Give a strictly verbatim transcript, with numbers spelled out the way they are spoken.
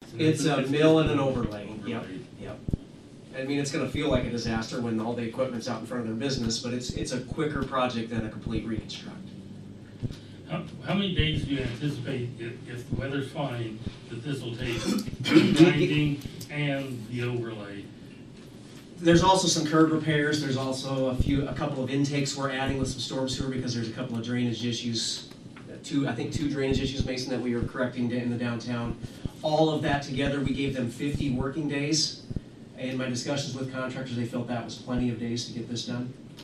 It's a mill and an overlay, yep, yep. I mean, it's gonna feel like a disaster when all the equipment's out in front of their business, but it's, it's a quicker project than a complete reconstruct. How, how many days do you anticipate, if, if the weather's fine, that this will take, grinding and the overlay? There's also some curb repairs, there's also a few, a couple of intakes we're adding with some storm sewer because there's a couple of drainage issues. Two, I think two drainage issues, Mason, that we are correcting in the downtown. All of that together, we gave them fifty working days. In my discussions with contractors, they felt that was plenty of days to get this done.